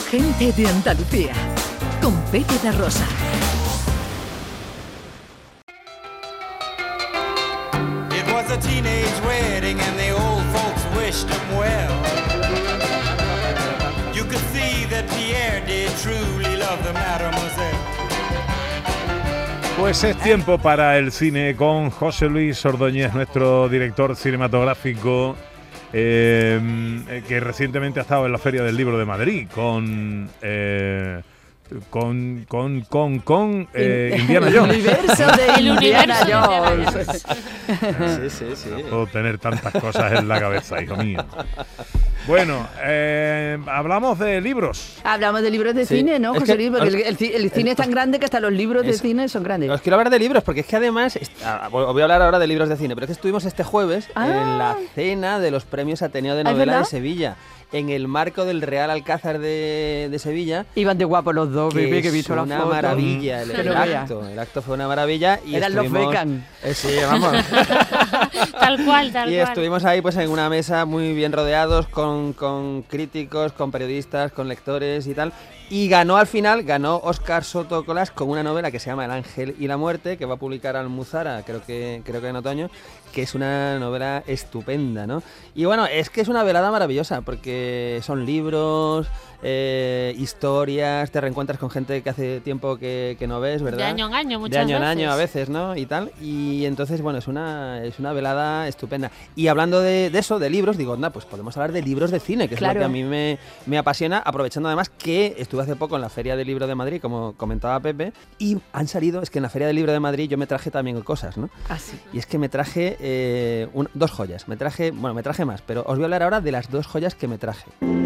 Gente de Andalucía, con Pepe da Rosa. It was a teenage wedding and the old folks wished him well. You could see that Pierre did truly love the mademoiselle. Pues es tiempo para el cine con José Luis Ordóñez, nuestro director cinematográfico, que recientemente ha estado en la Feria del Libro de Madrid con Indiana Jones. El universo de Indiana Jones. Sí. No puedo tener tantas cosas en la cabeza, hijo mío. Bueno, hablamos de libros. Hablamos de libros de cine, ¿no, José Luis? Porque el cine es tan grande que hasta los libros de cine son grandes. Os quiero hablar de libros, porque es que además, os voy a hablar ahora de libros de cine, pero es que estuvimos este jueves en la cena de los premios Ateneo de Novela de Sevilla, en el marco del Real Alcázar de Sevilla. Iban de guapos los dos, que he visto la foto. Una maravilla, el acto fue una maravilla. Y eran los Beckham. Sí, vamos. Tal cual. Y estuvimos ahí pues en una mesa muy bien rodeados con críticos, con periodistas, con lectores y tal. Y ganó Óscar Soto Colás con una novela que se llama El Ángel y la Muerte, que va a publicar Almuzara, creo que en otoño, que es una novela estupenda, ¿no? Y bueno, es que es una velada maravillosa, porque son libros, historias, te reencuentras con gente que hace tiempo que no ves, ¿verdad? De año en año, muchas veces. De año veces. en año a veces, ¿no? Y tal. Y entonces, bueno, es una velada estupenda. Y hablando de eso, de libros, digo, pues podemos hablar de libros de cine, que es lo que a mí me apasiona, aprovechando además que estuve hace poco en la Feria del Libro de Madrid, como comentaba Pepe, y han salido, es que en la Feria del Libro de Madrid yo me traje también cosas, ¿no? Sí. Y es que me traje dos joyas, me traje más, pero os voy a hablar ahora de las dos joyas que me traje.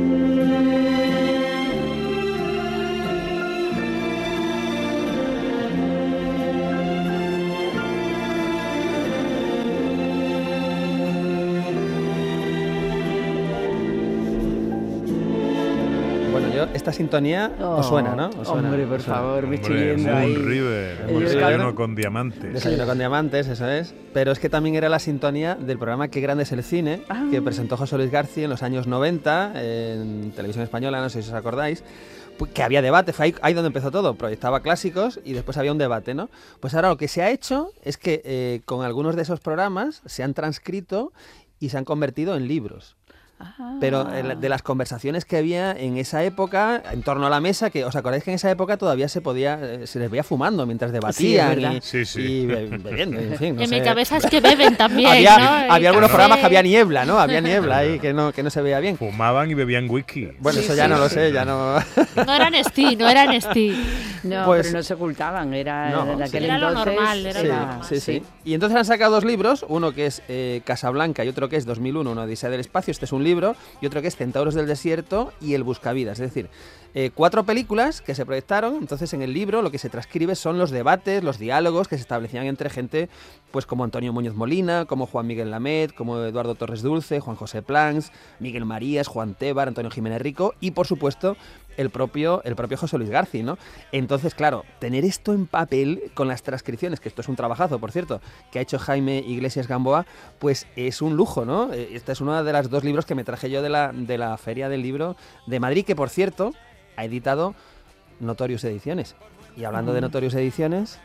Esta sintonía os suena, ¿no? Os suena, hombre, por favor, me estoy Hombre, yendo ahí. Desayuno con diamantes. Desayuno con diamantes, eso es. Pero es que también era la sintonía del programa Qué grande es el cine, que presentó José Luis García en los años 90 en Televisión Española, no sé si os acordáis. Que había debate, fue ahí donde empezó todo, proyectaba clásicos y después había un debate, ¿no? Pues ahora lo que se ha hecho es que con algunos de esos programas se han transcrito y se han convertido en libros. Pero de las conversaciones que había en esa época, en torno a la mesa, que os acordáis que en esa época todavía se les veía fumando mientras debatían y bebiendo, en fin. En mi cabeza es que beben también, había algunos programas que había niebla, ¿no? Había niebla ahí que no se veía bien. Fumaban y bebían whisky. Bueno, eso ya no lo sé, ya no... No eran Steve. No, pero no se ocultaban, era lo normal. Sí. Y entonces han sacado dos libros, uno que es Casablanca y otro que es 2001, una odisea del espacio. Este es un libro, y otro que es Centauros del desierto y El buscavidas, es decir, 4 películas que se proyectaron. Entonces en el libro lo que se transcribe son los debates, los diálogos que se establecían entre gente pues como Antonio Muñoz Molina, como Juan Miguel Lamet, como Eduardo Torres Dulce, Juan José Plans, Miguel Marías, Juan Tebar, Antonio Jiménez Rico y por supuesto el propio José Luis García, ¿no? Entonces, claro, tener esto en papel con las transcripciones, que esto es un trabajazo, por cierto, que ha hecho Jaime Iglesias Gamboa, pues es un lujo, ¿no? Esta es uno de los 2 libros que me traje yo de la Feria del Libro de Madrid, que por cierto ha editado Notorious Ediciones. Y hablando de Notorious Ediciones...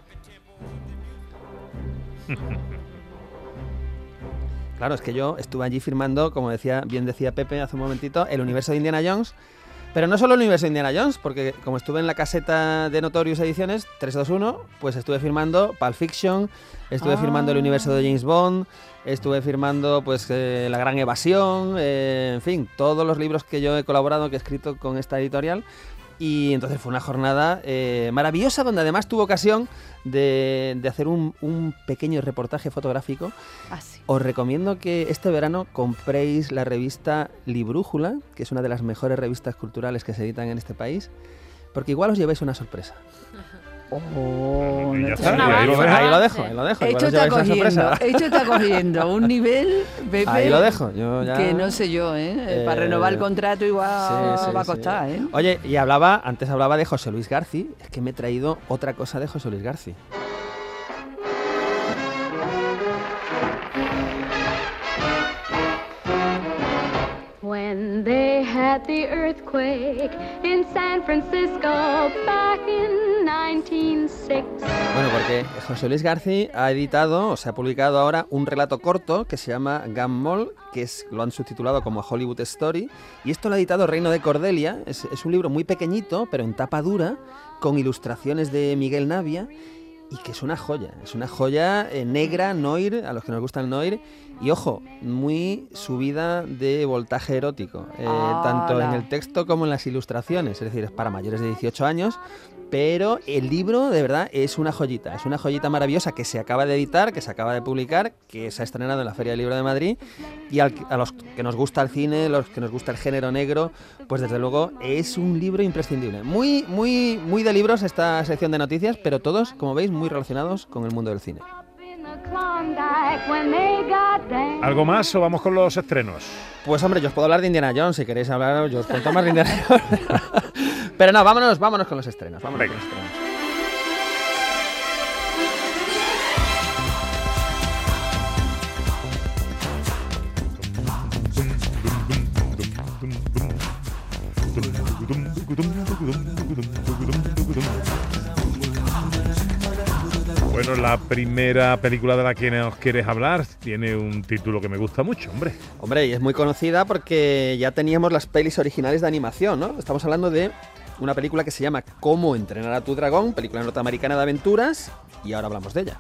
Claro, es que yo estuve allí firmando, como bien decía Pepe hace un momentito, el universo de Indiana Jones. Pero no solo el universo de Indiana Jones, porque como estuve en la caseta de Notorious Ediciones 321, pues estuve firmando Pulp Fiction, estuve firmando el universo de James Bond, estuve firmando pues La Gran Evasión, en fin, todos los libros que yo he colaborado, que he escrito con esta editorial. Y entonces fue una jornada maravillosa, donde además tuve ocasión de hacer un pequeño reportaje fotográfico. Os recomiendo que este verano compréis la revista Librújula, que es una de las mejores revistas culturales que se editan en este país, porque igual os lleváis una sorpresa. Ahí lo dejo. Esto está cogiendo un nivel, Pepe, ahí lo dejo. Yo ya... que no sé yo, para renovar el contrato igual va a costar, ¿eh? Oye, y antes hablaba de José Luis García, es que me he traído otra cosa de José Luis García. When they have at the earthquake in San Francisco back in 1906. Bueno, porque José Luis García ha editado, o se ha publicado ahora, un relato corto que se llama Gumball, que lo han subtitulado como Hollywood Story, y esto lo ha editado Reino de Cordelia. Es un libro muy pequeñito, pero en tapa dura, con ilustraciones de Miguel Navia, y que es una joya negra, noir, a los que nos gusta el noir, y ojo, muy subida de voltaje erótico, tanto en el texto como en las ilustraciones, es decir, es para mayores de 18 años, pero el libro de verdad es una joyita maravillosa que se acaba de editar, que se acaba de publicar, que se ha estrenado en la Feria del Libro de Madrid, y a los que nos gusta el cine, los que nos gusta el género negro, pues desde luego es un libro imprescindible. Muy, muy, muy de libros esta sección de noticias, pero todos, como veis, muy relacionados con el mundo del cine. ¿Algo más o vamos con los estrenos? Pues hombre, yo os puedo hablar de Indiana Jones, si queréis hablar, yo os cuento más de Indiana Jones. Pero no, vámonos con los estrenos. Venga. Bueno, la primera película de la que nos quieres hablar tiene un título que me gusta mucho, hombre. Hombre, y es muy conocida porque ya teníamos las pelis originales de animación, ¿no? Estamos hablando de una película que se llama Cómo entrenar a tu dragón, película norteamericana de aventuras, y ahora hablamos de ella.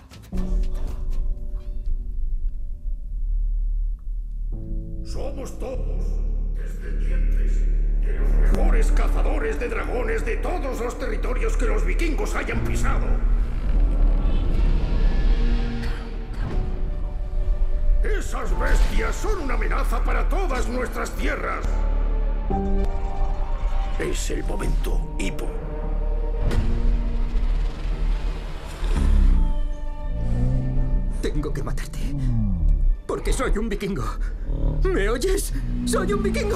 Somos todos descendientes de los mejores cazadores de dragones de todos los territorios que los vikingos hayan pisado. Esas bestias son una amenaza para todas nuestras tierras. Es el momento, Hippo. Tengo que matarte. Porque soy un vikingo. ¿Me oyes? ¡Soy un vikingo!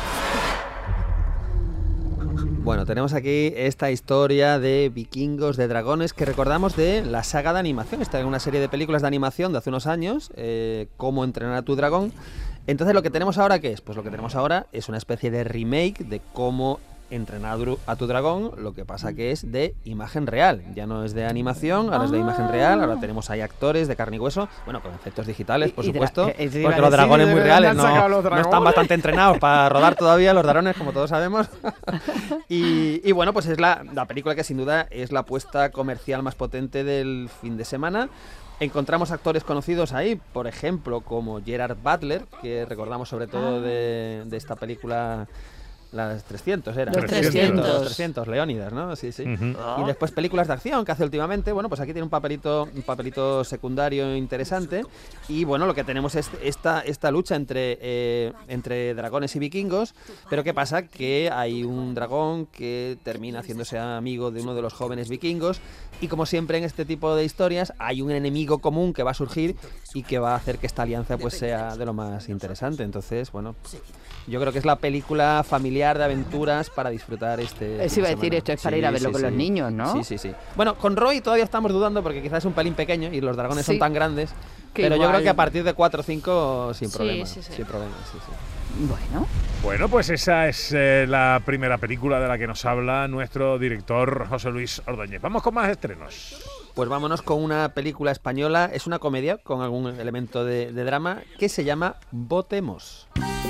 Bueno, tenemos aquí esta historia de vikingos, de dragones, que recordamos de la saga de animación. Esta es una serie de películas de animación de hace unos años, Cómo entrenar a tu dragón. Entonces, ¿lo que tenemos ahora qué es? Pues lo que tenemos ahora es una especie de remake de Cómo entrenar a tu dragón, lo que pasa que es de imagen real. Ya no es de animación, ahora es de imagen real. Ahora tenemos ahí actores de carne y hueso, bueno, con efectos digitales, por supuesto, porque los dragones muy reales no están bastante entrenados para rodar todavía los dragones, como todos sabemos. y bueno, pues es la película que sin duda es la apuesta comercial más potente del fin de semana. Encontramos actores conocidos ahí, por ejemplo, como Gerard Butler, que recordamos sobre todo de esta película... Las 300 eran. Los 300, Leónidas, ¿no? Sí, sí. Y después películas de acción que hace últimamente. Bueno, pues aquí tiene un papelito secundario interesante. Y bueno, lo que tenemos es esta lucha entre dragones y vikingos. Pero ¿qué pasa? Que hay un dragón que termina haciéndose amigo de uno de los jóvenes vikingos. Y como siempre en este tipo de historias, hay un enemigo común que va a surgir y que va a hacer que esta alianza pues sea de lo más interesante. Entonces, bueno, yo creo que es la película familiar de aventuras para disfrutar este. Eso iba a decir, esto es para ir a verlo con los niños, ¿no? Sí. Bueno, con Roy todavía estamos dudando porque quizás es un pelín pequeño y los dragones son tan grandes. Pero igual. Yo creo que a partir de 4 o 5 sin problema. Sin problema, sí. Bueno, pues esa es la primera película de la que nos habla nuestro director José Luis Ordóñez. Vamos con más estrenos. Pues vámonos con una película española, es una comedia con algún elemento de drama que se llama Votemos.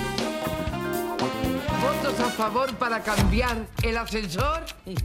¿Votos a favor para cambiar el ascensor?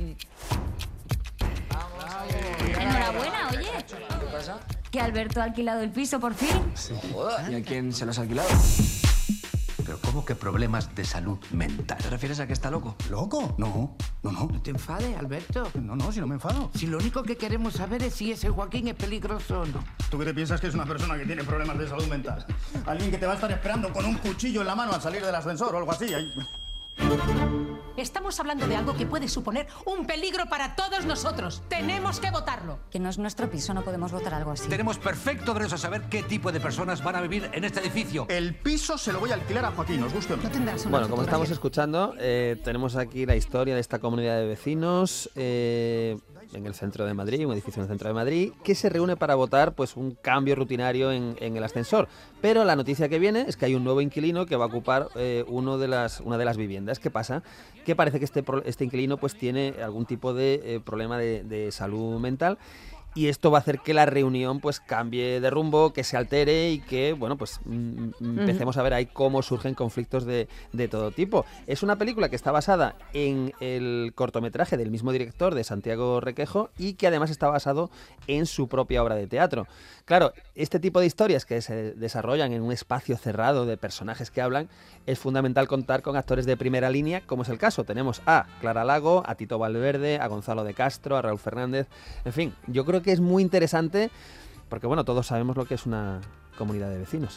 Enhorabuena, oye. ¿Qué pasa? Que Alberto ha alquilado el piso por fin. Sí. ¿Y a quién se lo has alquilado? Pero ¿cómo que problemas de salud mental? ¿Te refieres a que está loco? ¿Loco? No. No te enfades, Alberto. No, si no me enfado. Si lo único que queremos saber es si ese Joaquín es peligroso o no. ¿Tú qué te piensas que es una persona que tiene problemas de salud mental? Alguien que te va a estar esperando con un cuchillo en la mano al salir del ascensor o algo así. Estamos hablando de algo que puede suponer un peligro para todos nosotros. Tenemos que votarlo. Que no es nuestro piso, no podemos votar algo así. Tenemos perfecto derecho a saber qué tipo de personas van a vivir en este edificio. El piso se lo voy a alquilar a Joaquín, ¿os gusta o no? Bueno, como estamos escuchando, tenemos aquí la historia de esta comunidad de vecinos. en el centro de Madrid, un edificio en el centro de Madrid, que se reúne para votar pues un cambio rutinario en el ascensor. Pero la noticia que viene es que hay un nuevo inquilino que va a ocupar una de las viviendas. ¿Qué pasa? Que parece que este inquilino pues tiene algún tipo de problema de salud mental. Y esto va a hacer que la reunión pues cambie de rumbo, que se altere y que, bueno, pues empecemos a ver ahí cómo surgen conflictos de todo tipo. Es una película que está basada en el cortometraje del mismo director, de Santiago Requejo, y que además está basado en su propia obra de teatro. Claro, este tipo de historias que se desarrollan en un espacio cerrado de personajes que hablan, es fundamental contar con actores de primera línea, como es el caso. Tenemos a Clara Lago, a Tito Valverde, a Gonzalo de Castro, a Raúl Fernández. En fin, yo creo que es muy interesante porque, bueno, todos sabemos lo que es una comunidad de vecinos.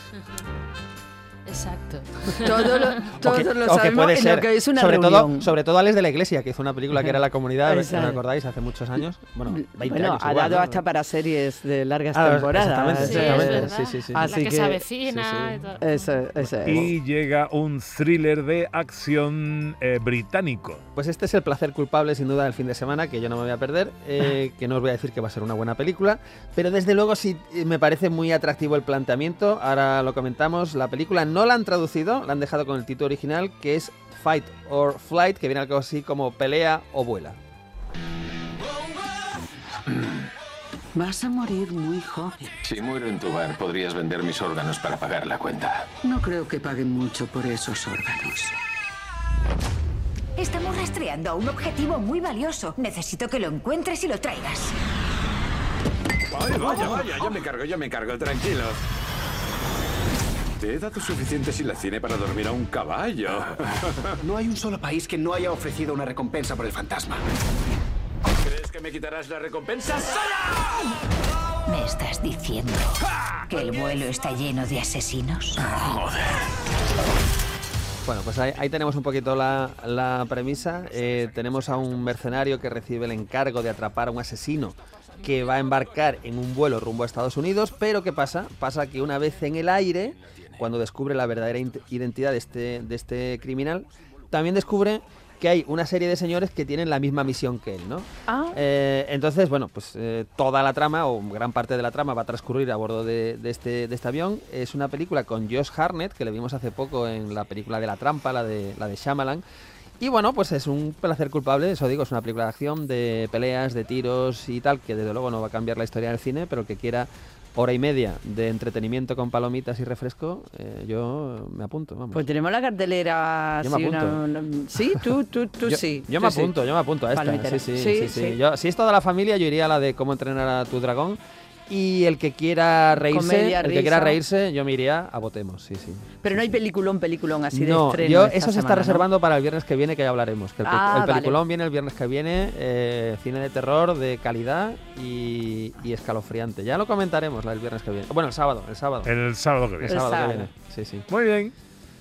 Exacto. Todos lo sabemos en lo que es una reunión. Sobre todo Ales de la Iglesia, que hizo una película que era La Comunidad, ¿os acordáis? Hace muchos años. Bueno, 20 años. Ha igual, dado ¿no? hasta para series de largas temporadas. Exactamente. Sí. Así la que se avecina. Sí. Y todo. Eso. Y llega un thriller de acción británico. Pues este es El placer culpable, sin duda, del fin de semana, que yo no me voy a perder, que no os voy a decir que va a ser una buena película, pero desde luego sí me parece muy atractivo el planteamiento. Ahora lo comentamos. La película no la han traducido, la han dejado con el título original, que es Fight or Flight, que viene algo así como pelea o vuela. Vas a morir muy joven. Si muero en tu bar, podrías vender mis órganos para pagar la cuenta. No creo que paguen mucho por esos órganos. Estamos rastreando a un objetivo muy valioso. Necesito que lo encuentres y lo traigas. Vaya, yo me encargo, tranquilo. Te he dado suficiente silacine para dormir a un caballo. No hay un solo país que no haya ofrecido una recompensa por el fantasma. ¿Crees que me quitarás la recompensa? ¿Me estás diciendo que el vuelo está lleno de asesinos? Joder. Bueno, pues ahí tenemos un poquito la premisa. Tenemos a un mercenario que recibe el encargo de atrapar a un asesino que va a embarcar en un vuelo rumbo a Estados Unidos, pero ¿qué pasa? Pasa que una vez en el aire, cuando descubre la verdadera identidad de este criminal, también descubre que hay una serie de señores que tienen la misma misión que él, ¿no? Entonces, bueno, pues toda la trama, o gran parte de la trama, va a transcurrir a bordo de este avión. Es una película con Josh Hartnett, que le vimos hace poco en la película de La Trampa, la de Shyamalan. Y bueno, pues es un placer culpable, eso digo, es una película de acción, de peleas, de tiros y tal, que desde luego no va a cambiar la historia del cine, pero el que quiera hora y media de entretenimiento con palomitas y refresco, yo me apunto, vamos. Pues tenemos la cartelera. Yo me apunto. Sí, tú sí. Yo me apunto a esta. Sí. Si es toda la familia, yo iría a la de Cómo entrenar a tu dragón. Y el que quiera reírse, yo me iría a Votemos, sí. Pero no hay peliculón así de estreno. No, eso se está reservando para el viernes que viene, que ya hablaremos. Que el peliculón viene el viernes que viene, cine de terror de calidad y escalofriante. Ya lo comentaremos el viernes que viene. Bueno, el sábado. El sábado que viene. El sábado que viene, sí. Muy bien.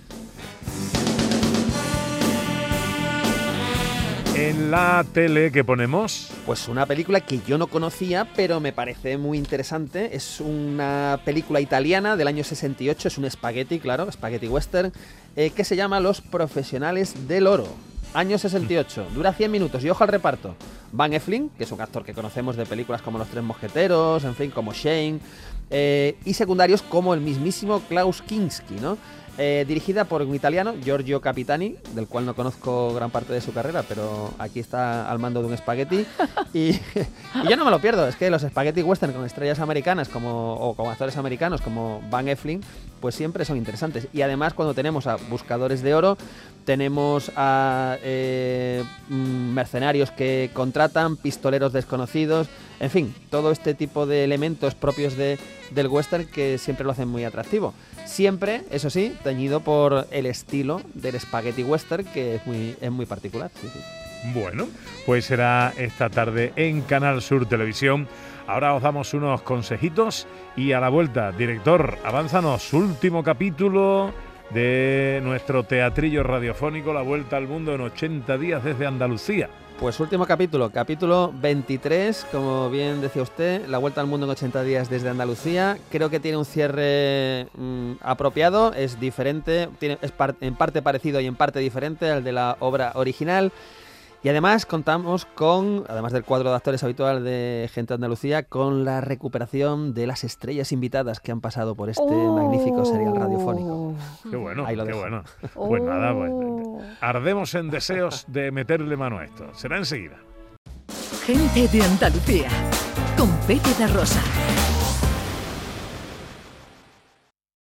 En la tele, ¿qué ponemos? Pues una película que yo no conocía, pero me parece muy interesante. Es una película italiana del año 68, es un spaghetti western, que se llama Los Profesionales del Oro. Año 68, dura 100 minutos y ojo al reparto. Van Heflin, que es un actor que conocemos de películas como Los Tres Mosqueteros, en fin, como Shane, y secundarios como el mismísimo Klaus Kinski, ¿no? Dirigida por un italiano, Giorgio Capitani, del cual no conozco gran parte de su carrera, pero aquí está al mando de un espagueti y yo no me lo pierdo. Es que los spaghetti western con estrellas americanas o con actores americanos como Van Heflin, pues siempre son interesantes. Y además, cuando tenemos a buscadores de oro, tenemos a mercenarios que contratan, pistoleros desconocidos, en fin, todo este tipo de elementos propios del western que siempre lo hacen muy atractivo. Siempre, eso sí, teñido por el estilo del spaghetti western, que es muy particular. Sí. Bueno, pues será esta tarde en Canal Sur Televisión. Ahora os damos unos consejitos y a la vuelta, director, avánzanos, último capítulo de nuestro teatrillo radiofónico, La Vuelta al Mundo en 80 días desde Andalucía. Pues último capítulo 23, como bien decía usted, La Vuelta al Mundo en 80 días desde Andalucía. Creo que tiene un cierre apropiado, es diferente, es en parte parecido y en parte diferente al de la obra original. Y además contamos con, además del cuadro de actores habitual de Gente de Andalucía, con la recuperación de las estrellas invitadas que han pasado por este magnífico serial radiofónico. Qué bueno, Ahí lo qué dejo. bueno. Pues nada, ardemos en deseos de meterle mano a esto. Será enseguida. Gente de Andalucía, con Pepe da Rosa.